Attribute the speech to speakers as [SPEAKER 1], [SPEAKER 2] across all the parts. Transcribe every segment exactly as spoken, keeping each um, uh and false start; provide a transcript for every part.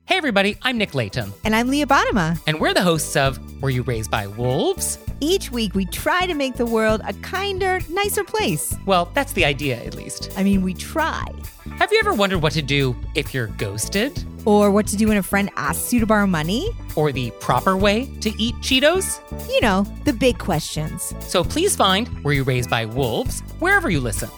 [SPEAKER 1] Hey everybody, I'm Nick Layton.
[SPEAKER 2] And I'm Leah Bottima.
[SPEAKER 1] And we're the hosts of Were You Raised by Wolves?
[SPEAKER 2] Each week we try to make the world a kinder, nicer place.
[SPEAKER 1] Well, that's the idea, at least.
[SPEAKER 2] I mean, we try.
[SPEAKER 1] Have you ever wondered what to do if you're ghosted?
[SPEAKER 2] Or what to do when a friend asks you to borrow money?
[SPEAKER 1] Or the proper way to eat Cheetos?
[SPEAKER 2] You know, the big questions.
[SPEAKER 1] So please find Were You Raised by Wolves wherever you listen.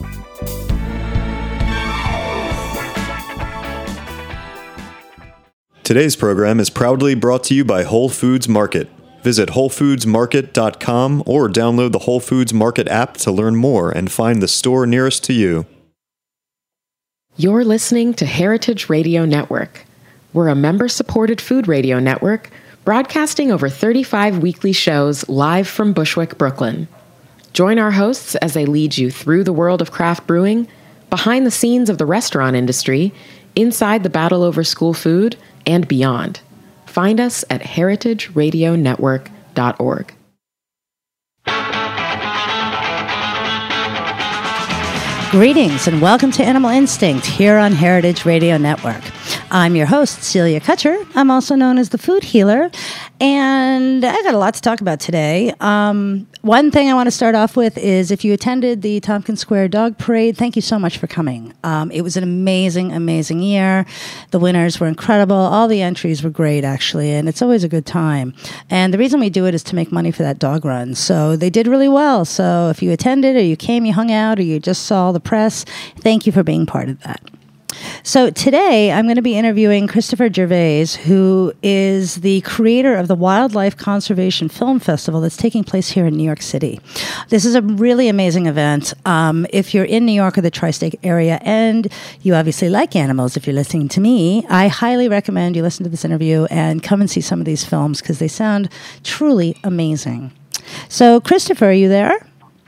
[SPEAKER 3] Today's program is proudly brought to you by Whole Foods Market. Visit whole foods market dot com or download the Whole Foods Market app to learn more and find the store nearest to you.
[SPEAKER 4] You're listening to Heritage Radio Network. We're a member-supported food radio network broadcasting over thirty-five weekly shows live from Bushwick, Brooklyn. Join our hosts as they lead you through the world of craft brewing, behind the scenes of the restaurant industry, inside the battle over school food, and beyond. Find us at heritage radio network dot org.
[SPEAKER 5] Greetings and welcome to Animal Instinct here on Heritage Radio Network. I'm your host, Celia Kutcher. I'm also known as the Food Healer, and I got a lot to talk about today. Um, one thing I want to start off with is if you attended the Tompkins Square Dog Parade, thank you so much for coming. Um, it was an amazing, amazing year. The winners were incredible. All the entries were great, actually, and it's always a good time. And the reason we do it is to make money for that dog run. So they did really well. So if you attended or you came, you hung out, or you just saw the press, thank you for being part of that. So today I'm going to be interviewing Christopher Gervais, who is the creator of the Wildlife Conservation Film Festival that's taking place here in New York City. This is a really amazing event. Um, if you're in New York or the tri-state area and you obviously like animals, if you're listening to me, I highly recommend you listen to this interview and come and see some of these films because they sound truly amazing. So Christopher, are you there?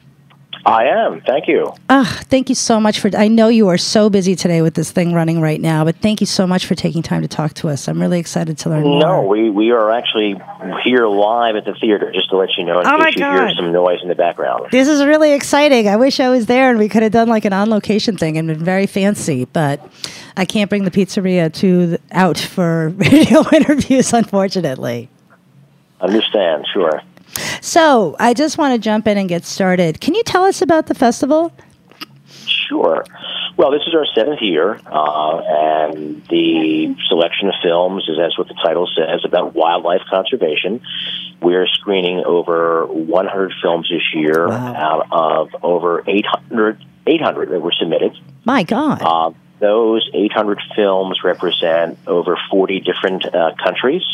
[SPEAKER 6] I am. Thank you.
[SPEAKER 5] Ah, thank you so much for, I know you are so busy today with this thing running right now, but thank you so much for taking time to talk to us. I'm really excited to learn more.
[SPEAKER 6] No, we, we are actually here live at the theater, just to let you know, in
[SPEAKER 5] oh
[SPEAKER 6] case you
[SPEAKER 5] God.
[SPEAKER 6] hear some noise in the background.
[SPEAKER 5] This is really exciting. I wish I was there and we could have done like an on-location thing and been very fancy, but I can't bring the pizzeria to the, out for radio interviews, unfortunately.
[SPEAKER 6] Understand, sure.
[SPEAKER 5] So, I just want to jump in and get started. Can you tell us about the festival?
[SPEAKER 6] Sure. Well, this is our seventh year, uh, and the selection of films is, as what the title says, about wildlife conservation. We're screening over one hundred films this year wow. out of over eight hundred, eight hundred that were submitted.
[SPEAKER 5] My God.
[SPEAKER 6] Uh, those eight hundred films represent over forty different uh, countries.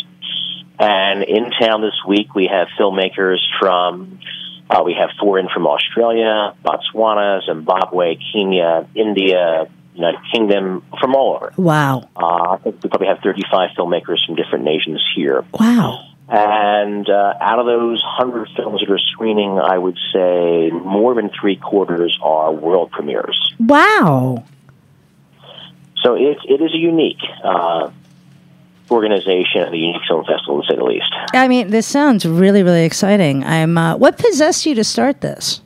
[SPEAKER 6] And in town this week, we have filmmakers from, uh, we have four in from Australia, Botswana, Zimbabwe, Kenya, India, United Kingdom, from all over.
[SPEAKER 5] Wow.
[SPEAKER 6] Uh, I think we probably have thirty-five filmmakers from different nations here.
[SPEAKER 5] Wow.
[SPEAKER 6] And uh, out of those one hundred films that are screening, I would say more than three quarters are world premieres.
[SPEAKER 5] Wow.
[SPEAKER 6] So it, it is a unique uh organization at the Unique Film Festival, to say the least.
[SPEAKER 5] I mean, this sounds really, really exciting. I'm. Uh, what possessed you to start this?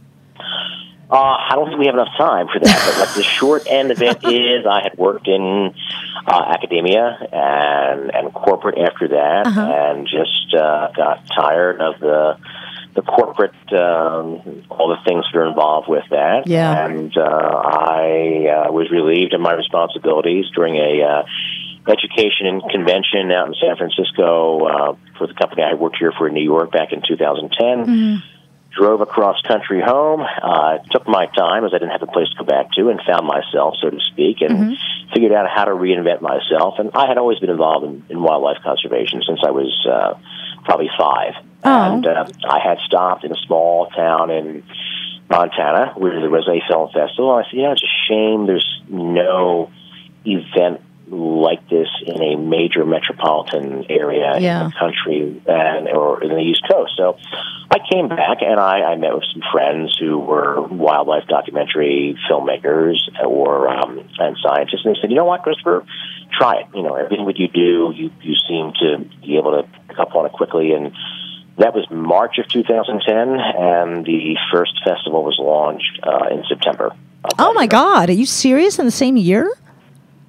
[SPEAKER 6] Uh, I don't think we have enough time for that, but like the short end of it is I had worked in uh, academia and, and corporate after that, uh-huh. and just uh, got tired of the the corporate, um, all the things that are involved with that.
[SPEAKER 5] Yeah.
[SPEAKER 6] And uh, I uh, was relieved of my responsibilities during a uh, education and convention out in San Francisco uh, for the company I worked here for in New York back in two thousand ten. Mm-hmm. Drove across country home, uh, took my time as I didn't have a place to go back to, and found myself, so to speak, and mm-hmm. figured out how to reinvent myself. And I had always been involved in, in wildlife conservation since I was uh, probably five.
[SPEAKER 5] Oh.
[SPEAKER 6] And uh, I had stopped in a small town in Montana where there was a film festival. And I said, you know, it's a shame there's no event like this in a major metropolitan area
[SPEAKER 5] yeah.
[SPEAKER 6] in the country and or in the East Coast. So I came back and I, I met with some friends who were wildlife documentary filmmakers or um, and scientists, and they said, you know what, Christopher, try it. You know, everything that you do, you, you seem to be able to pick up on it quickly. And that was March of two thousand ten, and the first festival was launched uh, in September.
[SPEAKER 5] Oh, my God. Are you serious? In the same year?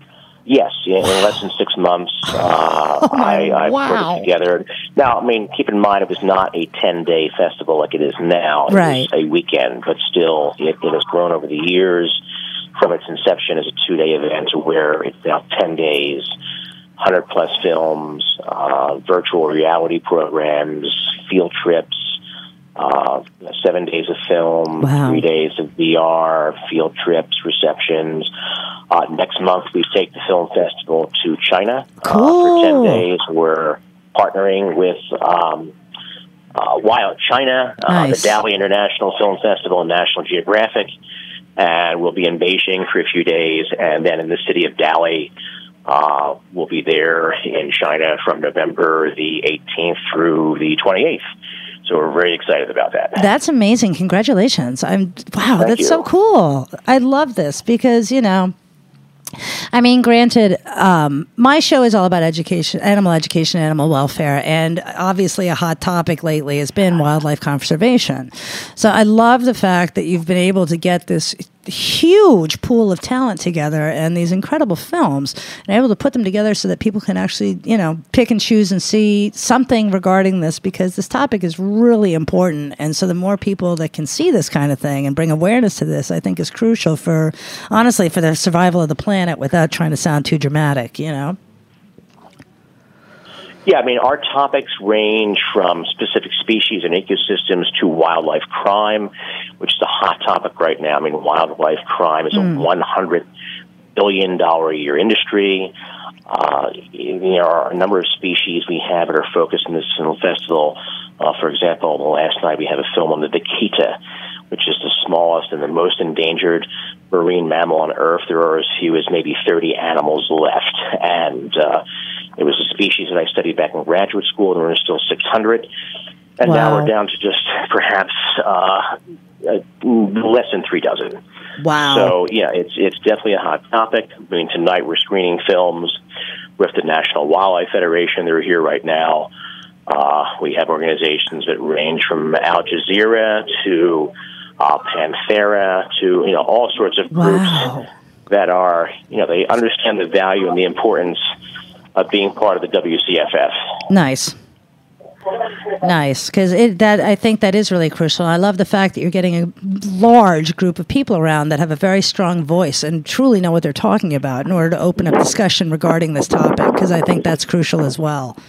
[SPEAKER 6] Yes, in, in less than six months, uh,
[SPEAKER 5] oh my,
[SPEAKER 6] I, I
[SPEAKER 5] wow.
[SPEAKER 6] put it together. Now, I mean, keep in mind, it was not a ten-day festival like it is now. It
[SPEAKER 5] right.
[SPEAKER 6] was a weekend, but still, it, it has grown over the years from its inception as a two-day event to where it's now ten days, one hundred plus films, uh, virtual reality programs, field trips, uh, seven days of film,
[SPEAKER 5] wow.
[SPEAKER 6] three days of V R, field trips, receptions. Uh, next month, we take the film festival to China.
[SPEAKER 5] Cool.
[SPEAKER 6] Uh, for ten days, we're partnering with um, uh, Wild China, uh,
[SPEAKER 5] nice.
[SPEAKER 6] the Dali International Film Festival, and National Geographic. And we'll be in Beijing for a few days, and then in the city of Dali, uh, we'll be there in China from November the eighteenth through the twenty-eighth. So we're very excited about that.
[SPEAKER 5] That's amazing. Congratulations. I'm wow,
[SPEAKER 6] Thank
[SPEAKER 5] that's
[SPEAKER 6] you.
[SPEAKER 5] so cool. I love this because, you know, I mean, granted, um, my show is all about education, animal education, animal welfare, and obviously a hot topic lately has been wildlife conservation. So I love the fact that you've been able to get this huge pool of talent together and these incredible films and able to put them together so that people can actually, you know, pick and choose and see something regarding this, because this topic is really important. And so the more people that can see this kind of thing and bring awareness to this, I think is crucial for, honestly, for the survival of the planet without trying to sound too dramatic, you know?
[SPEAKER 6] Yeah, I mean, our topics range from specific species and ecosystems to wildlife crime, which is a hot topic right now. I mean, wildlife crime is mm. a one hundred billion dollars a year industry. Uh, there are a number of species we have that are focused in this film festival. Uh, for example, last night we had a film on the vaquita, which is the smallest and the most endangered marine mammal on Earth. There are as few as maybe thirty animals left, and uh, it was a species that I studied back in graduate school, and there were still six hundred. And
[SPEAKER 5] wow.
[SPEAKER 6] now we're down to just perhaps uh, uh, less than three dozen.
[SPEAKER 5] Wow.
[SPEAKER 6] So, yeah, it's it's definitely a hot topic. I mean, tonight we're screening films with the National Wildlife Federation. They're here right now. Uh, we have organizations that range from Al Jazeera to uh, Panthera to, you know, all sorts of groups
[SPEAKER 5] wow.
[SPEAKER 6] that are, you know, they understand the value and the importance of being part of the W C F F.
[SPEAKER 5] Nice. Nice, because that I think that is really crucial. I love the fact that you're getting a large group of people around that have a very strong voice and truly know what they're talking about in order to open up discussion regarding this topic, because I think that's crucial as well.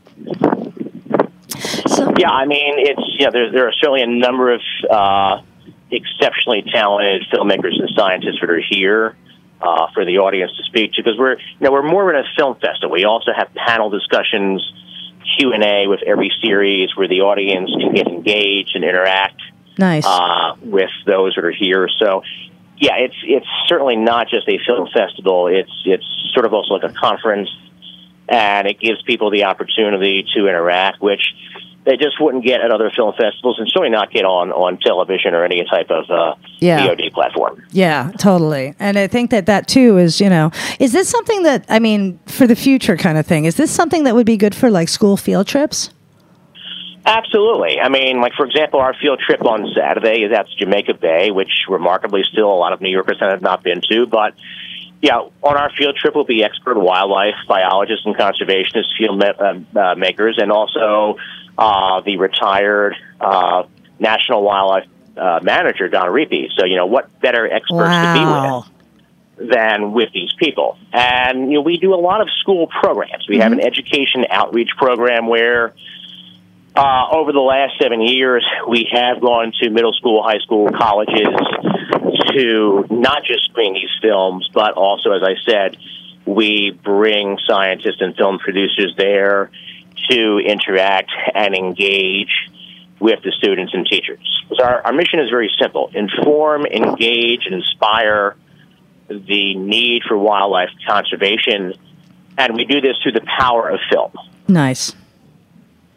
[SPEAKER 5] So,
[SPEAKER 6] yeah, I mean, it's yeah. There, there are certainly a number of uh, exceptionally talented filmmakers and scientists that are here uh, for the audience to speak to, because we're you know we're more than a film festival. We also have panel discussions, Q and A with every series where the audience can get engaged and interact.
[SPEAKER 5] Nice.
[SPEAKER 6] Uh, with those that are here. So, yeah, it's it's certainly not just a film festival. It's it's sort of also like a conference, and it gives people the opportunity to interact, which they just wouldn't get at other film festivals, and certainly not get on, on television or any type of uh,
[SPEAKER 5] yeah.
[SPEAKER 6] V O D platform.
[SPEAKER 5] Yeah, totally. And I think that that, too, is, you know, is this something that, I mean, for the future kind of thing, is this something that would be good for, like, school field trips?
[SPEAKER 6] Absolutely. I mean, like, for example, our field trip on Saturday is out to Jamaica Bay, which remarkably still a lot of New Yorkers have not been to, but yeah, on our field trip will be expert wildlife biologists and conservationists, field uh, uh, makers, and also uh, the retired uh, National Wildlife uh, Manager, Don Reapy. So, you know, what better experts
[SPEAKER 5] wow.
[SPEAKER 6] to be with than with these people? And, you know, we do a lot of school programs. We mm-hmm. have an education outreach program where uh, over the last seven years, we have gone to middle school, high school, colleges to not just screen these films, but also, as I said, we bring scientists and film producers there to interact and engage with the students and teachers. So our, our mission is very simple: inform, engage, and inspire the need for wildlife conservation, and we do this through the power of film.
[SPEAKER 5] Nice.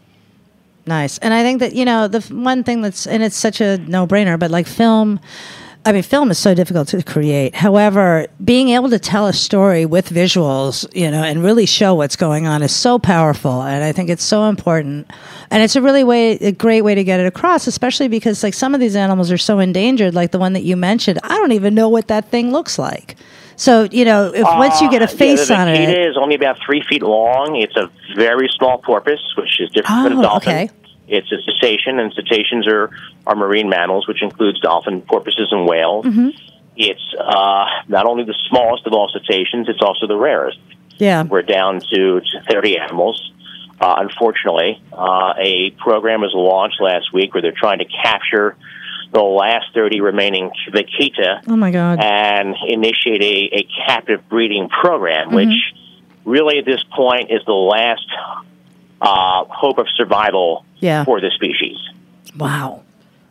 [SPEAKER 5] Nice. And I think that, you know, the one thing that's, and it's such a no-brainer, but like film I mean, film is so difficult to create. However, being able to tell a story with visuals, you know, and really show what's going on is so powerful. And I think it's so important. And it's a really way, a great way to get it across, especially because like some of these animals are so endangered, like the one that you mentioned. I don't even know what that thing looks like. So, you know, if once you get a face
[SPEAKER 6] uh, yeah,
[SPEAKER 5] on it.
[SPEAKER 6] The cheetah is only about three feet long. It's a very small porpoise, which is different
[SPEAKER 5] Oh,
[SPEAKER 6] than a dolphin.
[SPEAKER 5] okay.
[SPEAKER 6] It's a cetacean, and cetaceans are, are marine mammals, which includes dolphin, porpoises, and whales.
[SPEAKER 5] Mm-hmm.
[SPEAKER 6] It's uh, not only the smallest of all cetaceans, it's also the rarest.
[SPEAKER 5] Yeah.
[SPEAKER 6] We're down to, to thirty animals. Uh, unfortunately, uh, a program was launched last week where they're trying to capture the last thirty remaining vaquita
[SPEAKER 5] Oh, my God.
[SPEAKER 6] and initiate a, a captive breeding program,
[SPEAKER 5] Mm-hmm.
[SPEAKER 6] which really at this point is the last uh, hope of survival
[SPEAKER 5] Yeah.
[SPEAKER 6] for the species.
[SPEAKER 5] Wow.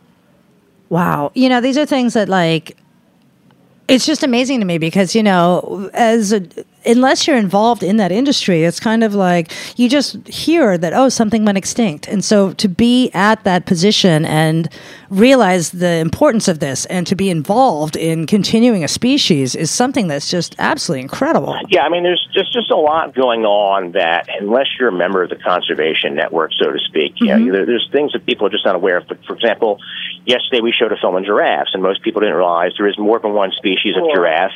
[SPEAKER 5] Wow. You know, these are things that, like, it's just amazing to me because, you know, as a, unless you're involved in that industry, it's kind of like you just hear that, oh, something went extinct. And so to be at that position and realize the importance of this and to be involved in continuing a species is something that's just absolutely incredible.
[SPEAKER 6] Yeah, I mean, there's just, just a lot going on that unless you're a member of the conservation network, so to speak, mm-hmm. you know, there, there's things that people are just not aware of. But, for example, yesterday we showed a film on giraffes, and most people didn't realize there is more than one species of giraffe,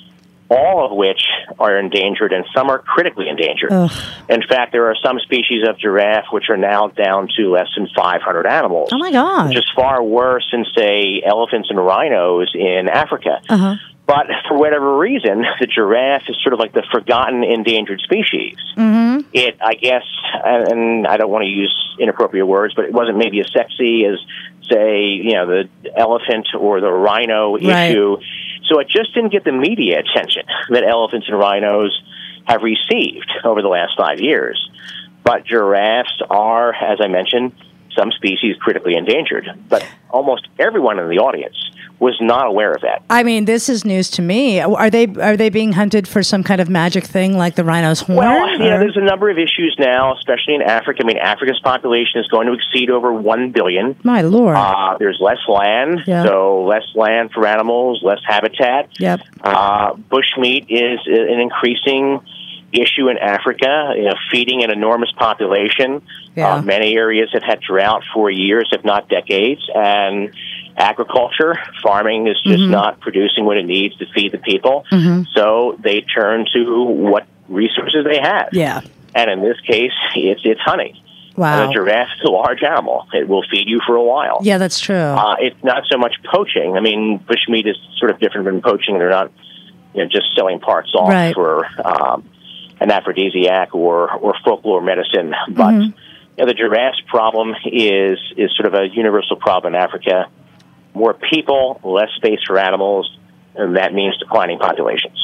[SPEAKER 6] all of which are endangered, and some are critically endangered.
[SPEAKER 5] Ugh.
[SPEAKER 6] In fact, there are some species of giraffe which are now down to less than five hundred animals.
[SPEAKER 5] Oh, my God.
[SPEAKER 6] Which is far worse than, say, elephants and rhinos in Africa.
[SPEAKER 5] Uh-huh.
[SPEAKER 6] But for whatever reason, the giraffe is sort of like the forgotten endangered species.
[SPEAKER 5] Mm-hmm.
[SPEAKER 6] It, I guess, and I don't want to use inappropriate words, but it wasn't maybe as sexy as, say, you know, the elephant or the rhino
[SPEAKER 5] Right.
[SPEAKER 6] issue. So it just didn't get the media attention that elephants and rhinos have received over the last five years. But giraffes are, as I mentioned, some species critically endangered. But almost everyone in the audience was not aware of that.
[SPEAKER 5] I mean, this is news to me. Are they are they being hunted for some kind of magic thing like the rhino's horn?
[SPEAKER 6] Well, you know,
[SPEAKER 5] or-
[SPEAKER 6] there's a number of issues now, especially in Africa. I mean, Africa's population is going to exceed over one billion.
[SPEAKER 5] My Lord.
[SPEAKER 6] Uh, there's less land,
[SPEAKER 5] Yeah.
[SPEAKER 6] so less land for animals, less habitat.
[SPEAKER 5] Yep.
[SPEAKER 6] Uh, bushmeat is an increasing issue in Africa, you know, feeding an enormous population.
[SPEAKER 5] Yeah.
[SPEAKER 6] Uh, many areas have had drought for years, if not decades, and agriculture, farming is just
[SPEAKER 5] Mm-hmm.
[SPEAKER 6] not producing what it needs to feed the people.
[SPEAKER 5] Mm-hmm.
[SPEAKER 6] So they turn to what resources they have.
[SPEAKER 5] Yeah.
[SPEAKER 6] And in this case, it's it's honey.
[SPEAKER 5] Wow.
[SPEAKER 6] And a giraffe is a large animal. It will feed you for a while.
[SPEAKER 5] Yeah, that's true.
[SPEAKER 6] Uh, it's not so much poaching. I mean, bushmeat is sort of different than poaching. They're not, you know, just selling parts off
[SPEAKER 5] Right.
[SPEAKER 6] for um, an aphrodisiac or, or folklore medicine. But
[SPEAKER 5] Mm-hmm.
[SPEAKER 6] you know, the giraffe's problem is is sort of a universal problem in Africa. More people, less space for animals, and that means declining populations.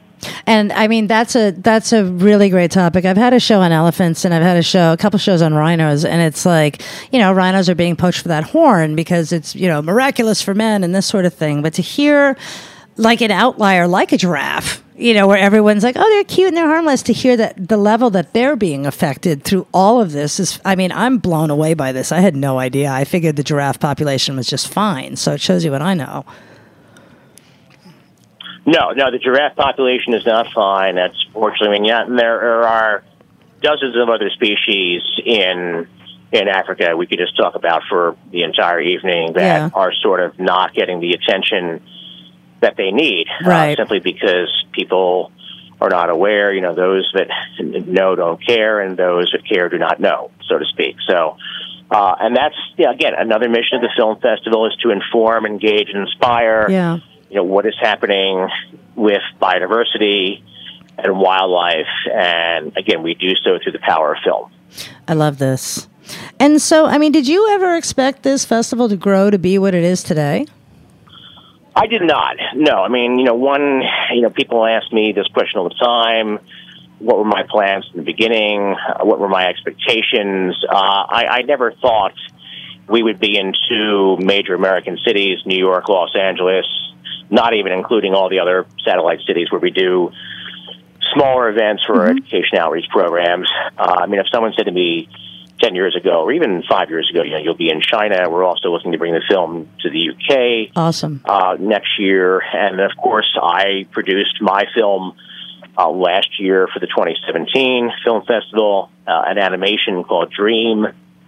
[SPEAKER 5] And I mean, that's a that's a really great topic. I've had a show on elephants, and I've had a show, a couple shows on rhinos, and it's like, you know, rhinos are being poached for that horn because it's, you know, miraculous for men and this sort of thing. But to hear like an outlier, like a giraffe, you know, where everyone's like, oh, they're cute and they're harmless, to hear that the level that they're being affected through all of this is, I mean, I'm blown away by this. I had no idea. I figured the giraffe population was just fine. So it shows you what I know.
[SPEAKER 6] No, no, the giraffe population is not fine. That's fortunately, I mean, yeah, there are dozens of other species in in Africa we could just talk about for the entire evening that
[SPEAKER 5] Yeah.
[SPEAKER 6] are sort of not getting the attention that they need,
[SPEAKER 5] Right.
[SPEAKER 6] uh, simply because people are not aware. You know, those that know don't care, and those that care do not know, so to speak. So, uh, and that's, yeah, again, another mission of the film festival is to inform, engage, and inspire.
[SPEAKER 5] Yeah.
[SPEAKER 6] You know, what is happening with biodiversity and wildlife. And again, we do so through the power of film.
[SPEAKER 5] I love this. And so, I mean, did you ever expect this festival to grow to be what it is today?
[SPEAKER 6] I did not. No, I mean, you know, one, you know, people ask me this question all the time. What were my plans in the beginning? Uh, what were my expectations? Uh, I, I never thought we would be in two major American cities, New York, Los Angeles, not even including all the other satellite cities where we do smaller events for our education outreach programs. Uh, I mean, if someone said to me ten years ago, or even five years ago. You know, you'll be in China. We're also looking to bring the film to the U K.
[SPEAKER 5] Awesome.
[SPEAKER 6] Uh, next year. And, of course, I produced my film uh, last year for the twenty seventeen Film Festival, uh, an animation called Dream.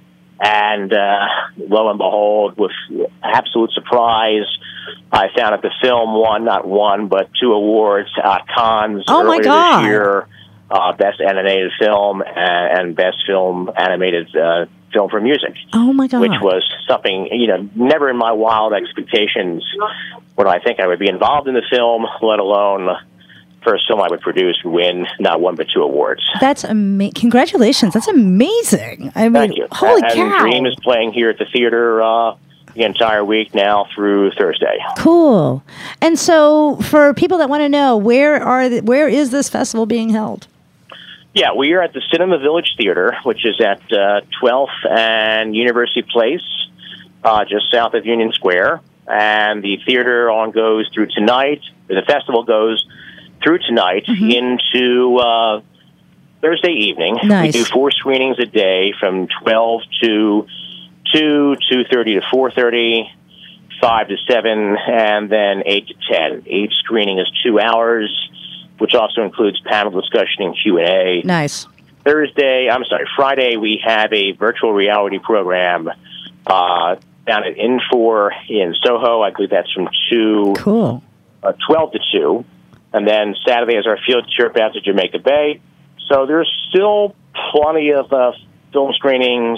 [SPEAKER 6] And uh, lo and behold, with absolute surprise, I found that the film won not one, but two awards at Cannes
[SPEAKER 5] oh
[SPEAKER 6] earlier
[SPEAKER 5] my God.
[SPEAKER 6] this year. Uh, best animated film and, and best film animated uh, film for music.
[SPEAKER 5] Oh my God!
[SPEAKER 6] Which was something, you know, never in my wild expectations would I think I would be involved in the film, let alone first film I would produce win not one but two awards.
[SPEAKER 5] That's amazing! Congratulations! That's amazing. I mean,
[SPEAKER 6] Thank you.
[SPEAKER 5] holy
[SPEAKER 6] and,
[SPEAKER 5] cow!
[SPEAKER 6] And Dream is playing here at the theater uh, the entire week now through Thursday.
[SPEAKER 5] Cool. And so, for people that want to know, where are the, where is this festival being held?
[SPEAKER 6] Yeah, we are at the Cinema Village Theater, which is at uh, twelfth and University Place, uh, just south of Union Square. And the theater on goes through tonight. The festival goes through tonight mm-hmm. into uh, Thursday evening.
[SPEAKER 5] Nice.
[SPEAKER 6] We do four screenings a day from twelve to two, two thirty to four thirty, five to seven, and then eight to ten. Each screening is two hours. Which also includes panel discussion and Q and A.
[SPEAKER 5] Nice.
[SPEAKER 6] Thursday, I'm sorry, Friday, we have a virtual reality program uh, down at Infor in Soho. I believe that's from two,
[SPEAKER 5] cool.
[SPEAKER 6] uh, twelve to two. And then Saturday is our field trip out to Jamaica Bay. So there's still plenty of uh, film screenings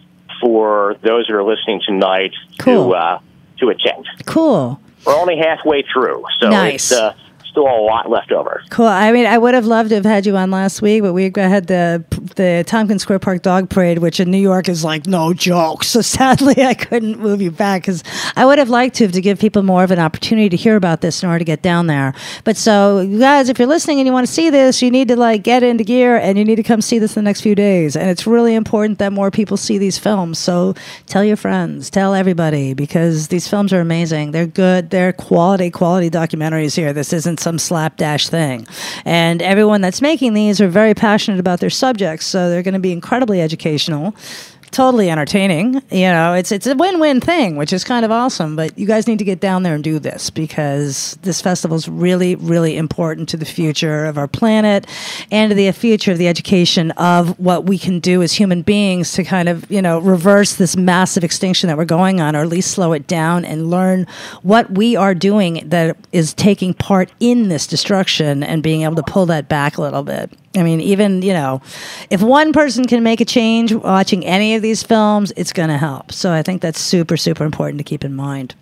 [SPEAKER 6] for those who are listening tonight
[SPEAKER 5] cool.
[SPEAKER 6] to uh, to attend.
[SPEAKER 5] Cool.
[SPEAKER 6] We're only halfway through, so
[SPEAKER 5] nice.
[SPEAKER 6] it's... Uh, still a lot left over.
[SPEAKER 5] Cool. I mean, I would have loved to have had you on last week, but we had the the Tompkins Square Park Dog Parade, which in New York is like no joke. So sadly, I couldn't move you back because I would have liked to to give people more of an opportunity to hear about this in order to get down there. But so, you guys, if you're listening and you want to see this, you need to like get into gear and you need to come see this in the next few days. And it's really important that more people see these films. So tell your friends, tell everybody, because these films are amazing. They're good. They're quality, quality documentaries here. This isn't some slapdash thing. And everyone that's making these are very passionate about their subjects, so they're going to be incredibly educational, totally entertaining. You know, it's it's a win-win thing, which is kind of awesome. But you guys need to get down there and do this because this festival is really, really important to the future of our planet and to the future of the education of what we can do as human beings to kind of, you know, reverse this massive extinction that we're going on, or at least slow it down and learn what we are doing that is taking part in this destruction and being able to pull that back a little bit. I mean, even, you know, if one person can make a change watching any of these films, it's going to help. So I think that's super, super important to keep in mind.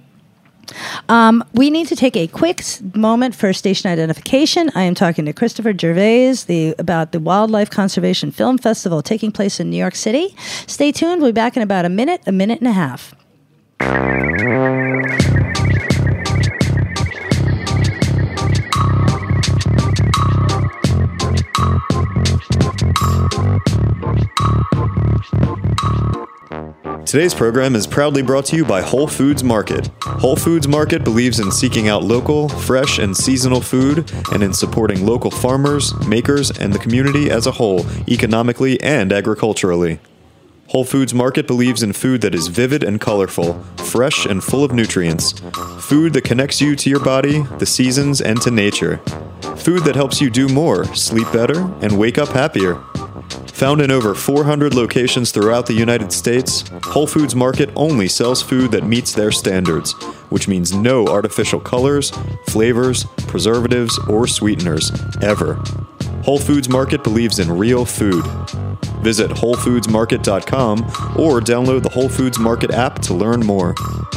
[SPEAKER 5] Um, we need to take a quick moment for station identification. I am talking to Christopher Gervais the, about the Wildlife Conservation Film Festival taking place in New York City. Stay tuned. We'll be back in about a minute, a minute and a half.
[SPEAKER 3] Today's program is proudly brought to you by Whole Foods Market. Whole Foods Market believes in seeking out local, fresh, and seasonal food and in supporting local farmers, makers, and the community as a whole, economically and agriculturally. Whole Foods Market believes in food that is vivid and colorful, fresh and full of nutrients. Food that connects you to your body, the seasons, and to nature. Food that helps you do more, sleep better, and wake up happier. Found in over four hundred locations throughout the United States, Whole Foods Market only sells food that meets their standards, which means no artificial colors, flavors, preservatives, or sweeteners, ever. Whole Foods Market believes in real food. Visit whole foods market dot com or download the Whole Foods Market app to learn more.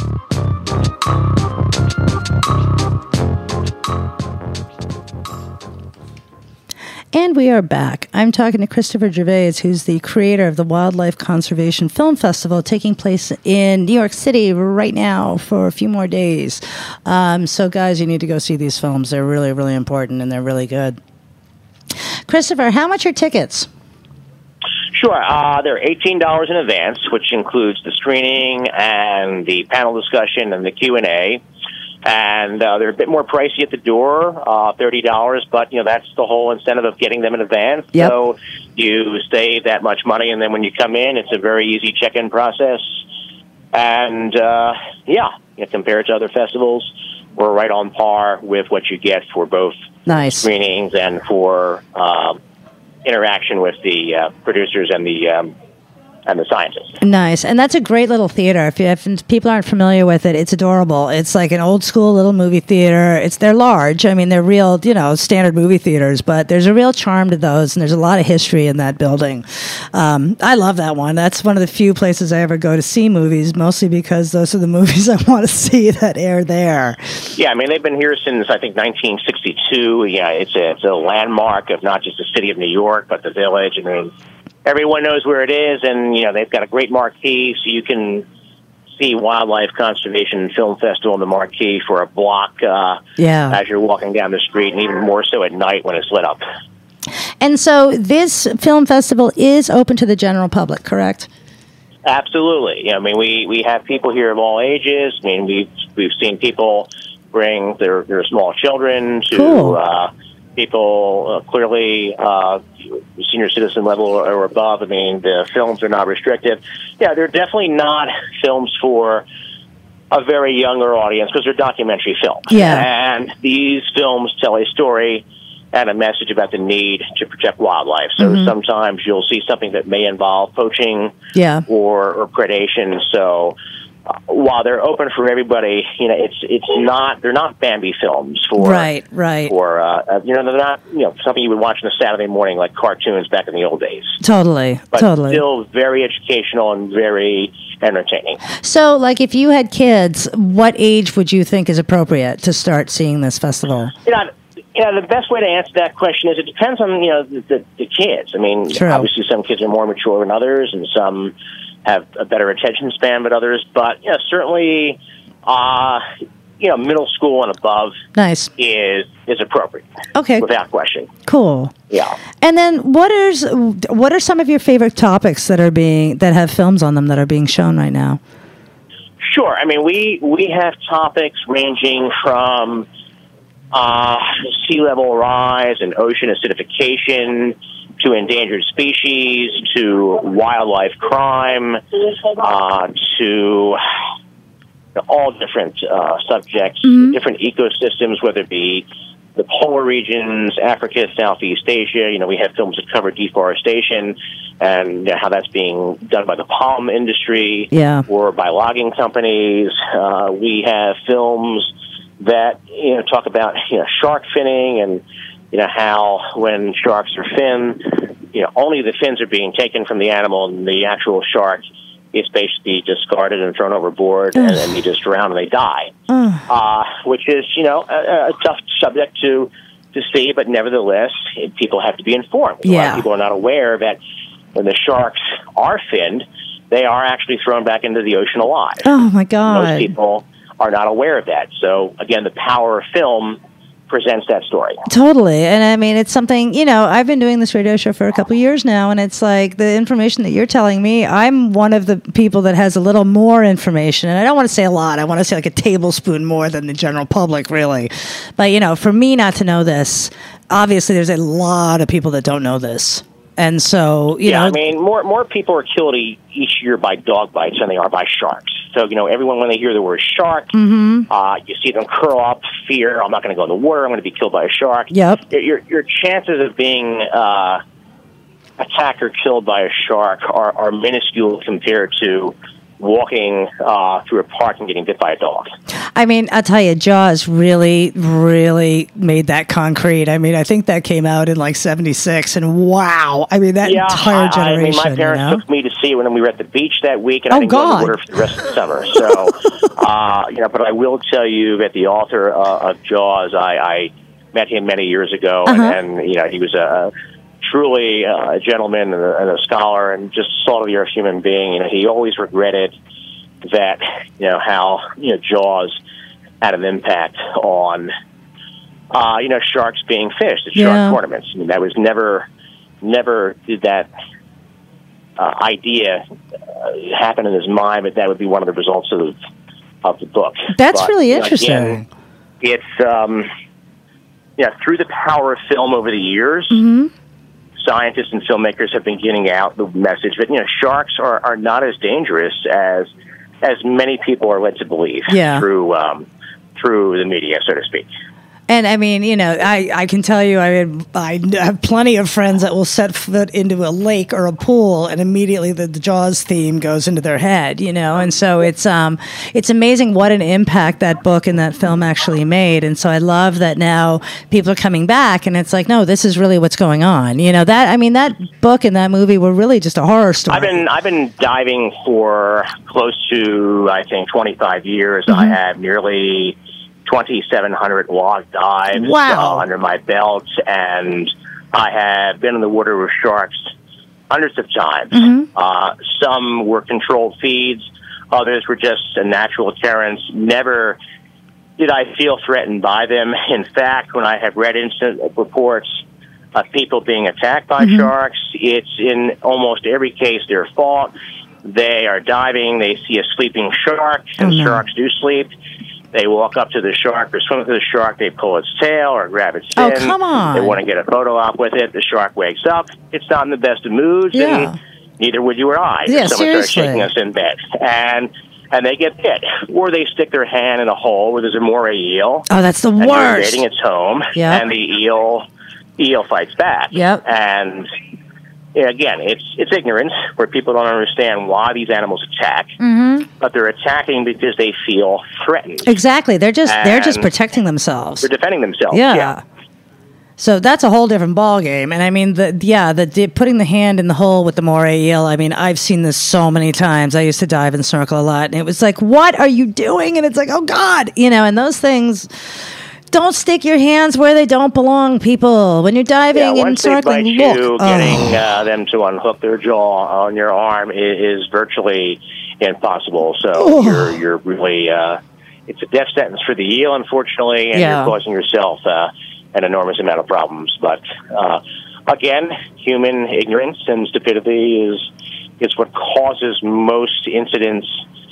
[SPEAKER 5] And we are back. I'm talking to Christopher Gervais, who's the creator of the Wildlife Conservation Film Festival, taking place in New York City right now for a few more days. Um, so, guys, you need to go see these films. They're really, really important, and they're really good. Christopher, how much are tickets?
[SPEAKER 6] Sure. Uh, they're eighteen dollars in advance, which includes the screening and the panel discussion and the Q and A. And uh, they're a bit more pricey at the door, uh, thirty dollars, but, you know, that's the whole incentive of getting them in advance.
[SPEAKER 5] Yep.
[SPEAKER 6] So you save that much money, and then when you come in, it's a very easy check-in process. And, uh, yeah, you know, compared to other festivals, we're right on par with what you get for both
[SPEAKER 5] Nice.
[SPEAKER 6] screenings and for um, interaction with the uh, producers and the um, and the scientists.
[SPEAKER 5] Nice. And that's a great little theater. If, you, if people aren't familiar with it, it's adorable. It's like an old school little movie theater. It's They're large. I mean, they're real, you know, standard movie theaters, but there's a real charm to those, and there's a lot of history in that building. Um, I love that one. That's one of the few places I ever go to see movies, mostly because those are the movies I want to see that air there.
[SPEAKER 6] Yeah, I mean, they've been here since, I think, nineteen sixty-two. Yeah, it's a, it's a landmark of not just the city of New York, but the village. I mean, everyone knows where it is, and, you know, they've got a great marquee, so you can see Wildlife Conservation Film Festival in the marquee for a block uh,
[SPEAKER 5] Yeah.
[SPEAKER 6] as you're walking down the street, and even more so at night when it's lit up.
[SPEAKER 5] And so this film festival is open to the general public, correct?
[SPEAKER 6] Absolutely. Yeah, I mean, we, we have people here of all ages. I mean, we've, we've seen people bring their, their small children to
[SPEAKER 5] Cool.
[SPEAKER 6] uh, people uh, clearly uh, senior citizen level or above. I mean, the films are not restricted. Yeah, they're definitely not films for a very younger audience because they're documentary films.
[SPEAKER 5] Yeah.
[SPEAKER 6] And these films tell a story and a message about the need to protect wildlife. So
[SPEAKER 5] Mhm.
[SPEAKER 6] sometimes you'll see something that may involve poaching
[SPEAKER 5] Yeah.
[SPEAKER 6] or, or predation. So uh, while they're open for everybody, you know, it's it's not they're not Bambi films for
[SPEAKER 5] Right, right.
[SPEAKER 6] for uh, uh, you know they're not you know something you would watch on a Saturday morning like cartoons back in the old days.
[SPEAKER 5] Totally,
[SPEAKER 6] But
[SPEAKER 5] totally.
[SPEAKER 6] still very educational and very entertaining.
[SPEAKER 5] So, like, if you had kids, what age would you think is appropriate to start seeing this festival?
[SPEAKER 6] You know, you know, the best way to answer that question is it depends on, you know, the, the, the kids. I mean,
[SPEAKER 5] True.
[SPEAKER 6] obviously some kids are more mature than others, and some have a better attention span than others. But, you know, certainly, uh, you know, middle school and above
[SPEAKER 5] Nice.
[SPEAKER 6] is is appropriate.
[SPEAKER 5] Okay.
[SPEAKER 6] Without question.
[SPEAKER 5] Cool.
[SPEAKER 6] Yeah.
[SPEAKER 5] And then, what is what are some of your favorite topics that are being that have films on them that are being shown right now?
[SPEAKER 6] Sure. I mean, we, we have topics ranging from uh, sea level rise and ocean acidification to endangered species, to wildlife crime, uh, to all different uh, subjects,
[SPEAKER 5] Mhm.
[SPEAKER 6] different ecosystems, whether it be the polar regions, Africa, Southeast Asia. You know, we have films that cover deforestation and you know, how that's being done by the palm industry
[SPEAKER 5] Yeah.
[SPEAKER 6] or by logging companies. Uh, we have films that, you know, talk about, you know, shark finning and, you know, how when sharks are finned, you know, only the fins are being taken from the animal and the actual shark is basically discarded and thrown overboard and then they just drown and they die. Uh, which is, you know, a, a tough subject to, to see, but nevertheless, it, people have to be informed. A lot
[SPEAKER 5] Yeah.
[SPEAKER 6] of people are not aware that when the sharks are finned, they are actually thrown back into the ocean alive.
[SPEAKER 5] Oh my
[SPEAKER 6] Most
[SPEAKER 5] God!
[SPEAKER 6] people are not aware of that. So, again, the power of film presents that story.
[SPEAKER 5] Totally. And I mean, it's something, you know, I've been doing this radio show for a couple of years now, and it's like the information that you're telling me, I'm one of the people that has a little more information. And I don't want to say a lot. I want to say like a tablespoon more than the general public, really. But, you know, for me not to know this, obviously there's a lot of people that don't know this. And so, you
[SPEAKER 6] yeah,
[SPEAKER 5] know.
[SPEAKER 6] I mean, more more people are killed e- each year by dog bites than they are by sharks. So, you know, everyone, when they hear the word shark,
[SPEAKER 5] Mm-hmm.
[SPEAKER 6] uh, you see them curl up, fear, I'm not going to go in the water, I'm going to be killed by a shark.
[SPEAKER 5] Yep.
[SPEAKER 6] Your, your, your chances of being uh, attacked or killed by a shark are, are minuscule compared to walking uh, through a park and getting bit by a dog.
[SPEAKER 5] I mean, I'll tell you, Jaws really, really made that concrete. I mean, I think that came out in like seventy-six, and wow. I mean, that
[SPEAKER 6] Yeah,
[SPEAKER 5] entire
[SPEAKER 6] I, I
[SPEAKER 5] generation.
[SPEAKER 6] mean, my parents
[SPEAKER 5] you know?
[SPEAKER 6] took me to see it when we were at the beach that week, and I
[SPEAKER 5] Oh,
[SPEAKER 6] didn't go in
[SPEAKER 5] God.
[SPEAKER 6] the water for the rest of the summer. So, uh, you know, but I will tell you that the author uh, of Jaws, I, I met him many years ago,
[SPEAKER 5] Uh-huh.
[SPEAKER 6] and, and, you know, he was a truly uh, a gentleman and a, and a scholar and just salt of the earth human being. You know, he always regretted that, you know, how, you know, Jaws had an impact on, uh, you know, sharks being fished at
[SPEAKER 5] Yeah.
[SPEAKER 6] shark tournaments. I mean, that was never, never did that uh, idea uh, happen in his mind, but that would be one of the results of of the book.
[SPEAKER 5] That's
[SPEAKER 6] but,
[SPEAKER 5] really
[SPEAKER 6] you know,
[SPEAKER 5] interesting.
[SPEAKER 6] Again, it's um, yeah, through the power of film over the years,
[SPEAKER 5] Mm-hmm.
[SPEAKER 6] scientists and filmmakers have been getting out the message that, you know, sharks are, are not as dangerous as as many people are led to believe
[SPEAKER 5] Yeah.
[SPEAKER 6] through um, through the media, so to speak.
[SPEAKER 5] And I mean, you know, I, I can tell you, I mean, I have plenty of friends that will set foot into a lake or a pool, and immediately the, the Jaws theme goes into their head, you know. And so it's um it's amazing what an impact that book and that film actually made. And so I love that now people are coming back, and it's like, no, this is really what's going on, you know. That I mean, that book and that movie were really just a horror story.
[SPEAKER 6] I've been I've been diving for close to I think twenty-five years.
[SPEAKER 5] Mm-hmm.
[SPEAKER 6] I have nearly twenty-seven hundred log dives
[SPEAKER 5] Wow.
[SPEAKER 6] uh, under my belt, and I have been in the water with sharks hundreds of times.
[SPEAKER 5] Mm-hmm.
[SPEAKER 6] Uh, some were controlled feeds, others were just a natural occurrence. Never did I feel threatened by them. In fact, when I have read incident reports of people being attacked by
[SPEAKER 5] Mm-hmm.
[SPEAKER 6] sharks, it's in almost every case their fault. They are diving, they see a sleeping shark, and
[SPEAKER 5] Oh, no.
[SPEAKER 6] sharks do sleep. They walk up to the shark or swim to the shark. They pull its tail or grab its fin.
[SPEAKER 5] Oh, come on.
[SPEAKER 6] They want to get a photo op with it. The shark wakes up. It's not in the best of moods,
[SPEAKER 5] Yeah.
[SPEAKER 6] and neither would you or I.
[SPEAKER 5] Yeah,
[SPEAKER 6] if someone
[SPEAKER 5] seriously.
[SPEAKER 6] started shaking us in bed. And and they get bit. Or they stick their hand in a hole where there's a moray eel.
[SPEAKER 5] Oh, that's the
[SPEAKER 6] and you're
[SPEAKER 5] worst.
[SPEAKER 6] invading its home.
[SPEAKER 5] Yep.
[SPEAKER 6] And the eel, eel fights back.
[SPEAKER 5] Yep.
[SPEAKER 6] And yeah, again, it's it's ignorance where people don't understand why these animals attack,
[SPEAKER 5] Mm-hmm.
[SPEAKER 6] but they're attacking because they feel threatened.
[SPEAKER 5] Exactly. They're just they're just
[SPEAKER 6] And
[SPEAKER 5] protecting themselves.
[SPEAKER 6] They're defending themselves.
[SPEAKER 5] Yeah.
[SPEAKER 6] yeah.
[SPEAKER 5] So that's a whole different ball game. And I mean, the yeah, the di- putting the hand in the hole with the moray eel. I mean, I've seen this so many times. I used to dive and snorkel a lot, and it was like, "What are you doing?" And it's like, "Oh God," you know. And those things. Don't stick your hands where they don't belong, people. When you're diving
[SPEAKER 6] Yeah,
[SPEAKER 5] and
[SPEAKER 6] once they
[SPEAKER 5] snorkeling,
[SPEAKER 6] bite
[SPEAKER 5] look.
[SPEAKER 6] you,
[SPEAKER 5] Oh.
[SPEAKER 6] getting uh, them to unhook their jaw on your arm is, is virtually impossible. So
[SPEAKER 5] Oh.
[SPEAKER 6] you're you're really uh, it's a death sentence for the eel, unfortunately, and
[SPEAKER 5] Yeah.
[SPEAKER 6] you're causing yourself uh, an enormous amount of problems. But uh, again, human ignorance and stupidity is is what causes most incidents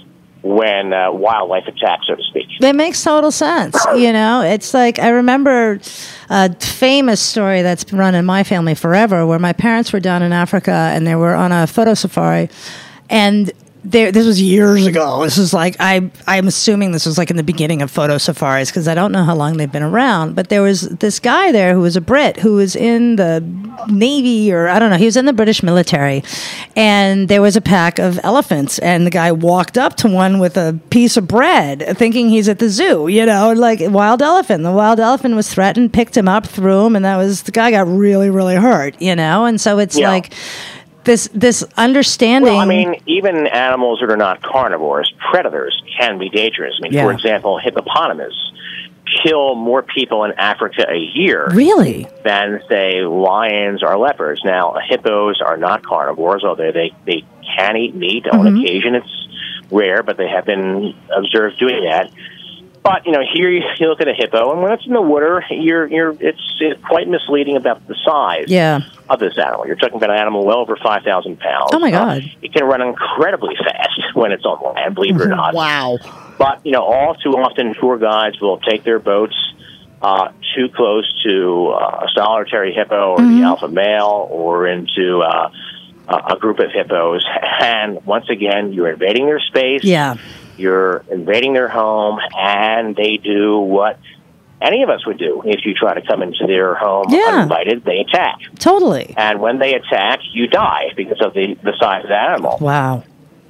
[SPEAKER 6] when uh, wildlife attacks, so to speak.
[SPEAKER 5] It makes total sense. You know, it's like I remember a famous story that's been run in my family forever where my parents were down in Africa and they were on a photo safari. And there, this was years ago. This was like, I, I'm assuming this was like in the beginning of photo safaris because I don't know how long they've been around. But there was this guy there who was a Brit who was in the Navy or I don't know. He was in the British military. And there was a pack of elephants. And the guy walked up to one with a piece of bread thinking he's at the zoo, you know, like a wild elephant. The wild elephant was threatened, picked him up, threw him. And that was, the guy got really, really hurt, you know. And so it's
[SPEAKER 6] Yeah.
[SPEAKER 5] like this, this understanding.
[SPEAKER 6] Well, I mean, even animals that are not carnivores, predators, can be dangerous. I mean,
[SPEAKER 5] Yeah.
[SPEAKER 6] for example, hippopotamus kill more people in Africa a year
[SPEAKER 5] Really?
[SPEAKER 6] than, say, lions or leopards. Now, hippos are not carnivores, although they, they can eat meat on
[SPEAKER 5] Mm-hmm.
[SPEAKER 6] occasion. It's rare, but they have been observed doing that. But, you know, here you, you look at a hippo, and when it's in the water, you're, you're, it's, it's quite misleading about the size
[SPEAKER 5] Yeah.
[SPEAKER 6] of this animal. You're talking about an animal well over five thousand pounds.
[SPEAKER 5] Oh, my
[SPEAKER 6] Uh,
[SPEAKER 5] God.
[SPEAKER 6] it can run incredibly fast when it's on land, believe it or not.
[SPEAKER 5] Wow.
[SPEAKER 6] But, you know, all too often tour guides will take their boats uh, too close to uh, a solitary hippo or
[SPEAKER 5] Mm-hmm.
[SPEAKER 6] the alpha male or into uh, a a group of hippos. And once again, you're invading their space.
[SPEAKER 5] Yeah.
[SPEAKER 6] You're invading their home, and they do what any of us would do if you try to come into their home
[SPEAKER 5] Yeah.
[SPEAKER 6] uninvited. They attack.
[SPEAKER 5] Totally.
[SPEAKER 6] And when they attack, you die because of the, the size of the animal.
[SPEAKER 5] Wow.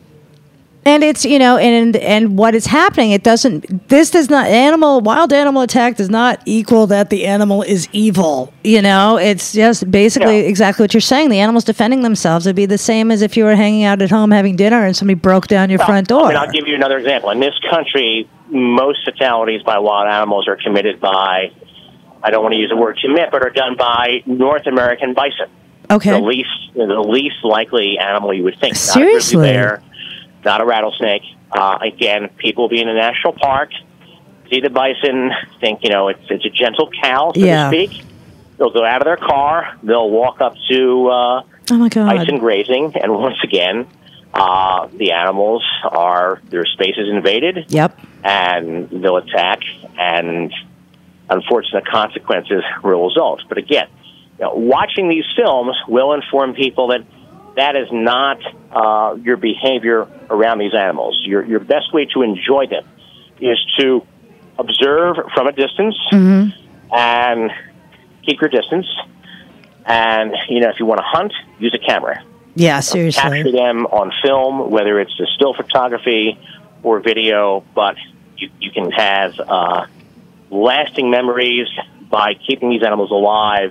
[SPEAKER 5] And it's, you know, and and what is happening, it doesn't, this does not, animal, wild animal attack does not equal that the animal is evil, you know? It's just basically
[SPEAKER 6] Yeah.
[SPEAKER 5] exactly what you're saying. The animal's defending themselves. It'd be the same as if you were hanging out at home having dinner and somebody broke down your
[SPEAKER 6] Well,
[SPEAKER 5] front door.
[SPEAKER 6] I mean, I'll give you another example. In this country, most fatalities by wild animals are committed by, I don't want to use the word commit, but are done by North American bison.
[SPEAKER 5] Okay.
[SPEAKER 6] The least, the least likely animal you would think.
[SPEAKER 5] Seriously?
[SPEAKER 6] Not a grizzly bear, not a rattlesnake. Uh, again, people be in a national park, see the bison, think, you know, it's it's a gentle cow, so
[SPEAKER 5] Yeah.
[SPEAKER 6] to speak. They'll go out of their car. They'll walk up to uh,
[SPEAKER 5] Oh my God.
[SPEAKER 6] bison grazing, and once again, uh, the animals are, their space is invaded.
[SPEAKER 5] Yep.
[SPEAKER 6] and they'll attack, and unfortunate consequences will result. But again, you know, watching these films will inform people that that is not uh, your behavior around these animals. Your your best way to enjoy them is to observe from a distance
[SPEAKER 5] Mm-hmm.
[SPEAKER 6] and keep your distance. And, you know, if you want to hunt, use a camera.
[SPEAKER 5] Yeah, seriously.
[SPEAKER 6] Capture them on film, whether it's a still photography or video, but you, you can have uh, lasting memories by keeping these animals alive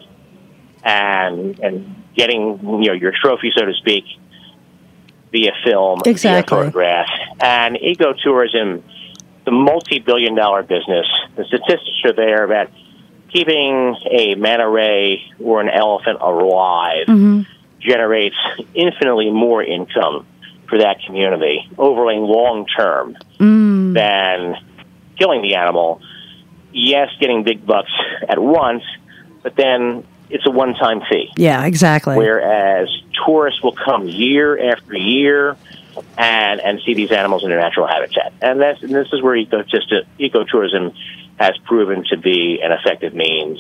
[SPEAKER 6] and and getting, you know, your trophy, so to speak, via film,
[SPEAKER 5] Exactly.
[SPEAKER 6] via photograph. And ecotourism, the multi-billion dollar business, the statistics are there that keeping a manta ray or an elephant alive
[SPEAKER 5] Mm-hmm.
[SPEAKER 6] generates infinitely more income for that community over a long term
[SPEAKER 5] Mm.
[SPEAKER 6] than killing the animal. Yes, getting big bucks at once, but then it's a one-time fee.
[SPEAKER 5] Yeah, exactly.
[SPEAKER 6] Whereas tourists will come year after year and and see these animals in their natural habitat. And, that's, and this is where eco, just, uh, ecotourism has proven to be an effective means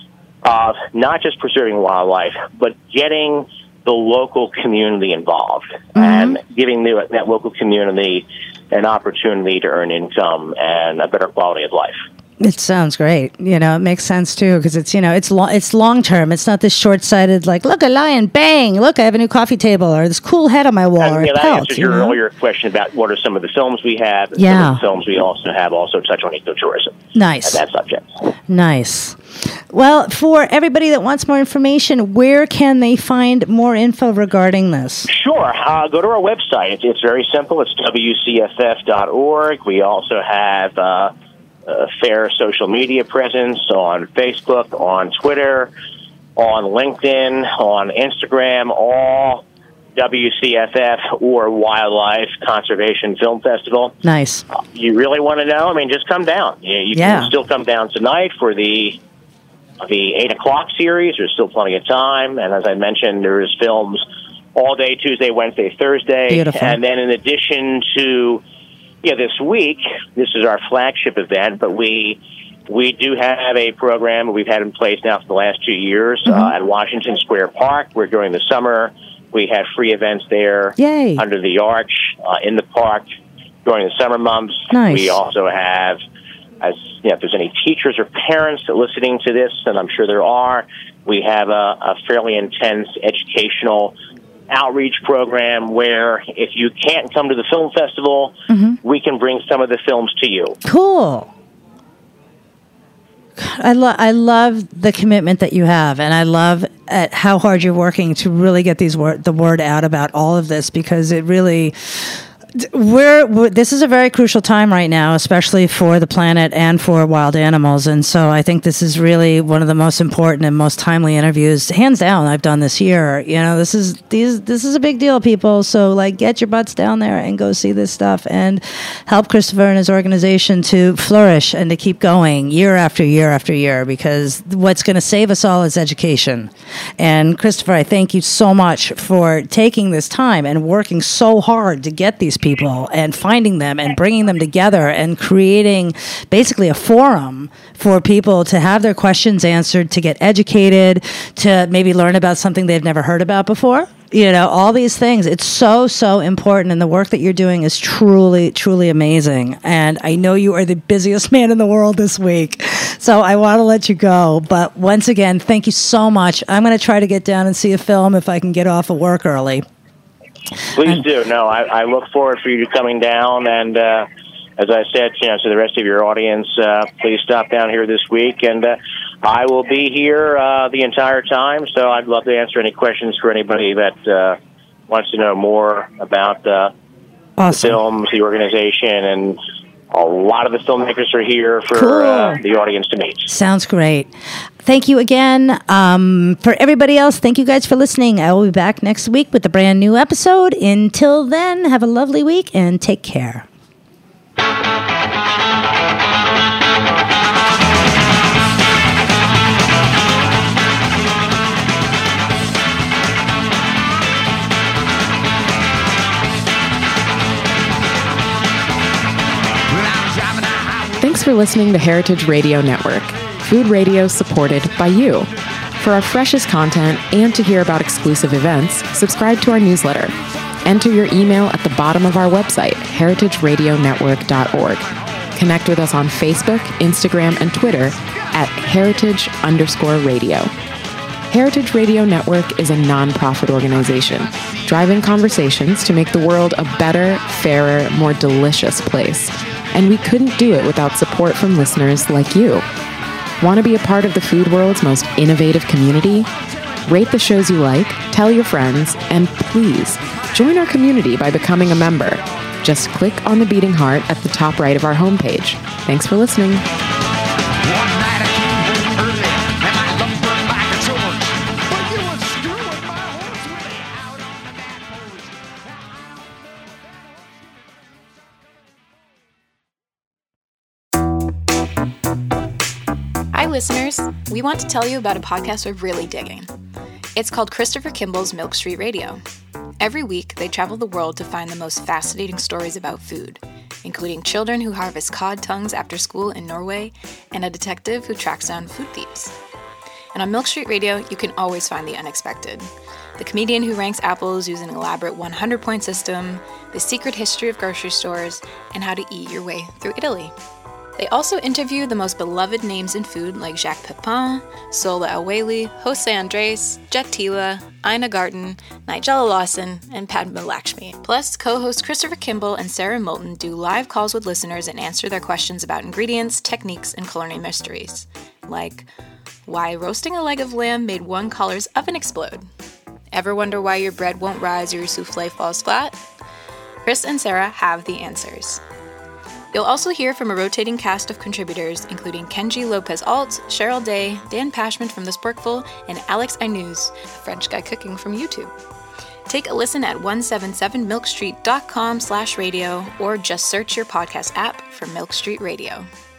[SPEAKER 6] of not just preserving wildlife, but getting the local community involved
[SPEAKER 5] Mm-hmm.
[SPEAKER 6] and giving the, that local community an opportunity to earn income and a better quality of life.
[SPEAKER 5] It sounds great. You know, it makes sense too because it's, you know, it's long, it's long term. It's not this short sighted, like, look, a lion, bang, look, I have a new coffee table or this cool head on my wall
[SPEAKER 6] And,
[SPEAKER 5] or
[SPEAKER 6] you know,
[SPEAKER 5] a
[SPEAKER 6] that
[SPEAKER 5] pelt.
[SPEAKER 6] answers
[SPEAKER 5] You
[SPEAKER 6] your
[SPEAKER 5] know?
[SPEAKER 6] earlier question about what are some of the films we have. And
[SPEAKER 5] Yeah.
[SPEAKER 6] Some of the films we also have also touch on ecotourism.
[SPEAKER 5] Nice.
[SPEAKER 6] And that subject.
[SPEAKER 5] Nice. Well, for everybody that wants more information, where can they find more info regarding this?
[SPEAKER 6] Sure. Uh, go to our website. It's, it's very simple. It's W C F F dot org. We also have uh, a fair social media presence on Facebook, on Twitter, on LinkedIn, on Instagram, all W C F F or Wildlife Conservation Film Festival.
[SPEAKER 5] Nice.
[SPEAKER 6] You really want to know? I mean, just come down. You, you
[SPEAKER 5] Yeah.
[SPEAKER 6] can still come down tonight for the the eight o'clock series. There's still plenty of time. And as I mentioned, there's films all day, Tuesday, Wednesday, Thursday.
[SPEAKER 5] Beautiful.
[SPEAKER 6] And then in addition to, yeah, this week, this is our flagship event, but we we do have a program we've had in place now for the last two years
[SPEAKER 5] Mm-hmm.
[SPEAKER 6] uh, at Washington Square Park, where during the summer we have free events there
[SPEAKER 5] Yay.
[SPEAKER 6] under the arch uh, in the park during the summer months.
[SPEAKER 5] Nice.
[SPEAKER 6] We also have, as you know, if there's any teachers or parents listening to this, and I'm sure there are, we have a, a fairly intense educational outreach program where if you can't come to the film festival,
[SPEAKER 5] Mm-hmm.
[SPEAKER 6] we can bring some of the films to you.
[SPEAKER 5] Cool. I love I love the commitment that you have, and I love at how hard you're working to really get these word the word out about all of this because it really. We're, we're this is a very crucial time right now, especially for the planet and for wild animals. And so I think this is really one of the most important and most timely interviews, hands down, I've done this year. You know, this is these this is a big deal, people. So like, get your butts down there and go see this stuff and help Christopher and his organization to flourish and to keep going year after year after year. Because what's going to save us all is education. And Christopher, I thank you so much for taking this time and working so hard to get these people and finding them and bringing them together and creating basically a forum for people to have their questions answered, to get educated, to maybe learn about something they've never heard about before. You know, all these things. It's so, so important. And the work that you're doing is truly, truly amazing. And I know you are the busiest man in the world this week. So I want to let you go. But once again, thank you so much. I'm going to try to get down and see a film if I can get off of work early.
[SPEAKER 6] Please do. No, I, I look forward for you coming down. And uh, as I said, you know, to the rest of your audience, uh, please stop down here this week. And uh, I will be here uh, the entire time. So I'd love to answer any questions for anybody that uh, wants to know more about uh,
[SPEAKER 5] Awesome.
[SPEAKER 6] the films, the organization, and a lot of the filmmakers are here for
[SPEAKER 5] Cool.
[SPEAKER 6] uh, the audience to meet.
[SPEAKER 5] Sounds great. Thank you again. Um, for everybody else, thank you guys for listening. I will be back next week with a brand new episode. Until then, have a lovely week and take care.
[SPEAKER 7] Well, I'm driving
[SPEAKER 4] Thanks for listening to Heritage Radio Network, food radio supported by you. For our freshest content and to hear about exclusive events, subscribe to our newsletter. Enter your email at the bottom of our website, heritage radio network dot org. Connect with us on Facebook, Instagram, and Twitter at heritage underscore radio. Heritage Radio Network is a nonprofit organization, driving conversations to make the world a better, fairer, more delicious place. And we couldn't do it without support from listeners like you. Want to be a part of the food world's most innovative community? Rate the shows you like, tell your friends, and please join our community by becoming a member. Just click on the beating heart at the top right of our homepage. Thanks for listening.
[SPEAKER 7] Hi, listeners. We want to tell you about a podcast we're really digging. It's called Christopher Kimball's Milk Street Radio. Every week, they travel the world to find the most fascinating stories about food, including children who harvest cod tongues after school in Norway and a detective who tracks down food thieves. And on Milk Street Radio, you can always find the unexpected. The comedian who ranks apples using an elaborate one hundred point system, the secret history of grocery stores, and how to eat your way through Italy. They also interview the most beloved names in food like Jacques Pepin, Sola El-Waylly, Jose Andres, Jet Tila, Ina Garten, Nigella Lawson, and Padma Lakshmi. Plus, co-hosts Christopher Kimball and Sarah Moulton do live calls with listeners and answer their questions about ingredients, techniques, and culinary mysteries. Like, why roasting a leg of lamb made one caller's oven explode? Ever wonder why your bread won't rise or your souffle falls flat? Chris and Sarah have the answers. You'll also hear from a rotating cast of contributors, including Kenji Lopez-Alt, Cheryl Day, Dan Pashman from The Sporkful, and Alex Ainuz, a French guy cooking from YouTube. Take a listen at one seventy-seven milk street dot com slash radio or just search your podcast app for Milk Street Radio.